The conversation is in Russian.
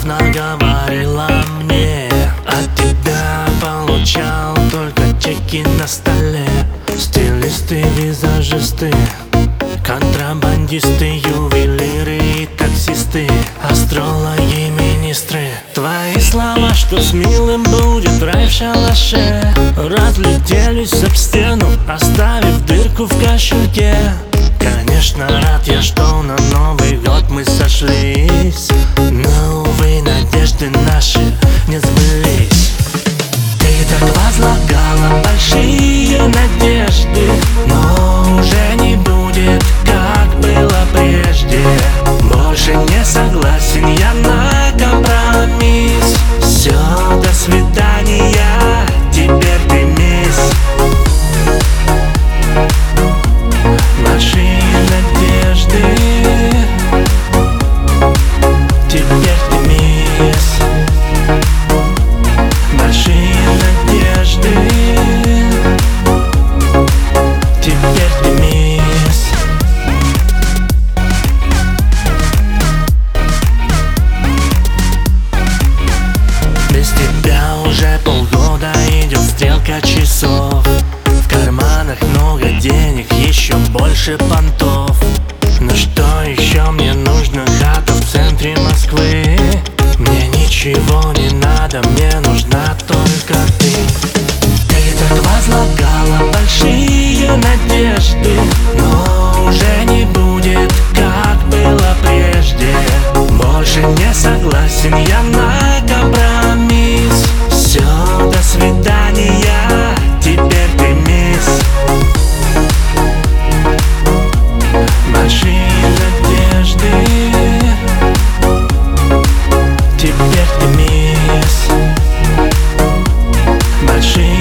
честно говорила мне, от тебя получал только чеки на столе. Стилисты, визажисты, контрабандисты, ювелиры и таксисты, астрологи, министры. Твои слова, что с милым будет рай в шалаше, разлетелись об стену, оставив дырку в кошельке. Конечно, рад я, что на Новый год мы сошлись, но, увы, надежды наши не сбылись. Ты так возлагала большие надежды, но уже не будет, как было прежде. Больше не согласен я на компромисс. Все, до свидания, теперь ты мисс. Большие надежды, теперь ты мисс. Большие надежды, теперь ты мисс. Без тебя уже полгода идет стрелка часов. В карманах много денег, еще больше понтов. Но что еще мне нужно? Хата в центре Москвы. Мне ничего не надо, мне нужна только ты. Ты так возлагала большие надежды, но уже не будет, как было прежде. Больше не согласен я на компромисс. Все, до свидания, теперь ты мисс. Большие надежды, теперь ты мисс. Большие